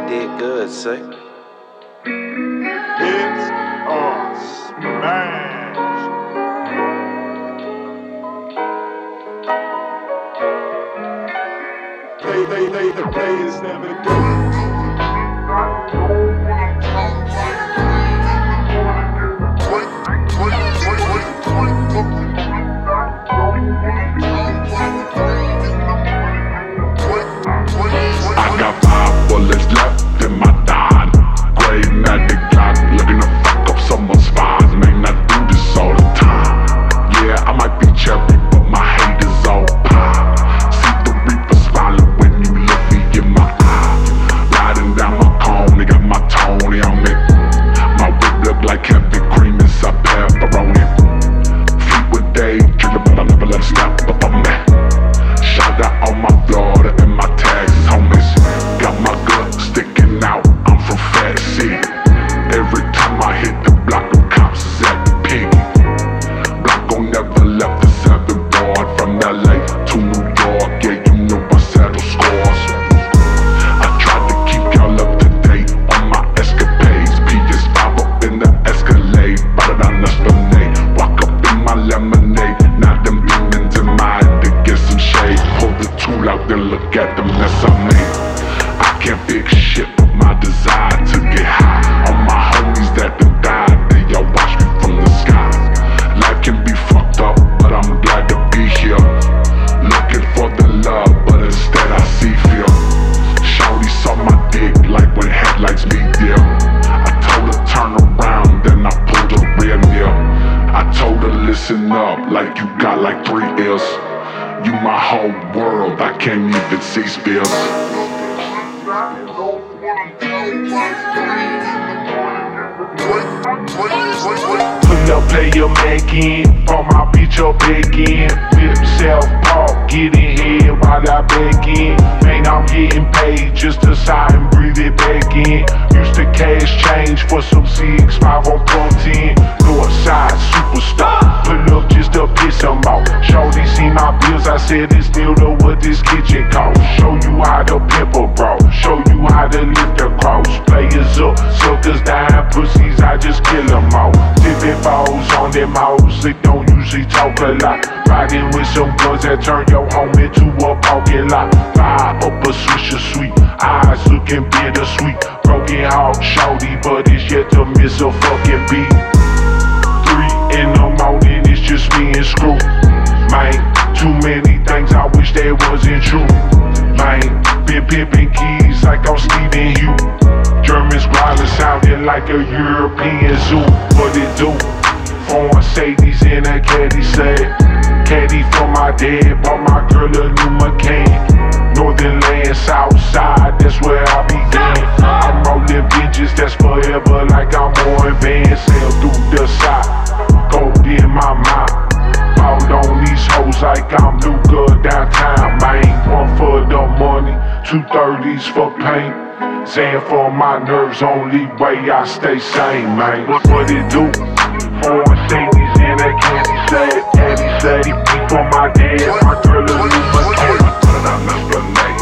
did good, say. It's a smash. The players never do. I got 5 bullets left in my dime. Grave magic clock, looking to fuck up someone's spies. May not do this all the time. Yeah, I might be cherry, but my hate is all pie. See the reaper smiling when you look me in my eye. Riding down my cone, they got my Tony on me. My whip look like heavy cream inside pepperoni. Feet with day, trigger, but I never let it stop up on me. Shout out all my Florida and my Texas homies. Got my gut sticking out, I'm from Fat City. Every time I hit the block, them cops is at the piggy. Blanco never left the 7 board. From LA to New York, yeah, you know I settle scores. I tried to keep y'all up to date on my escapades. PS5 up in the Escalade, better than Esplanade. Walk up in my lemonade, now them demons in my head to get some shade. Pull the tool out, then look at the mess I made. I can't fix shit but my desire to get high. All my homies that done died, they all watch me from the sky. Life can be fucked up, but I'm glad to be here. Looking for the love, but instead I see fear. Shawty saw my dick like when headlights meet there. I told her turn around, then I pulled her rear near. I told her listen up, like you got like 3 ears. You my whole world, I can't even see spills. Pull up, play your Mac in, on my bitch up back in. Whip self-park, get in here while I back in. Man, I'm getting paid just to sigh and breathe it back in. Used to cash change for some 6-5 on protein. Northside superstar, pull up just to piss them off. Shorty see my bills, I said it's still the what this kitchen costs. Show you how to pimp a bro, show you how to lift a cross. Players up, suckers down, pussies, I just kill them all. Tipping balls on them hoes, they don't usually talk a lot. Riding with some guns that turn your home into a parking lot. Fire up a swisher sweet, eyes looking bittersweet. Broken heart, shorty, but it's yet to miss a fucking beat. 3 in the morning, it's just me and Screw. Man, too many things I wish that wasn't true. Man, been pimping keys like I'm Steven Hugh. Germans growling, sounding like a European zoo. What it do? 4 Mercedes in a caddy set. Caddy for my dad, bought my girl a new Macan. Northern land, south side, that's where I began. I'm rolling bitches, that's forever, like I'm more advanced. Sail through the side, gold in my mind. Out on these hoes like I'm Luca downtown. Man, 1 for the money, 2 30s for paint. Zan for my nerves, only way I stay sane, man. What it do? 4 Mercedes in a caddy set. Beat for my dad, my girl a new Macan. Better than Esplanade.